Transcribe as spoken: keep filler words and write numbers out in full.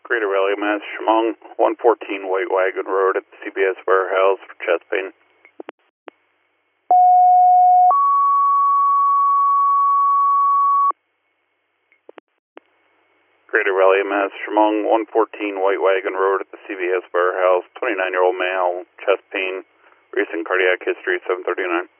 Greater Raleigh, Mass. Chemung, one fourteen White Wagon Road at the C B S warehouse for chest pain. Greater Raleigh, Mass. Chemung, one fourteen White Wagon Road at the C B S warehouse, twenty-nine-year-old male, chest pain, recent cardiac history, seven thirty-nine.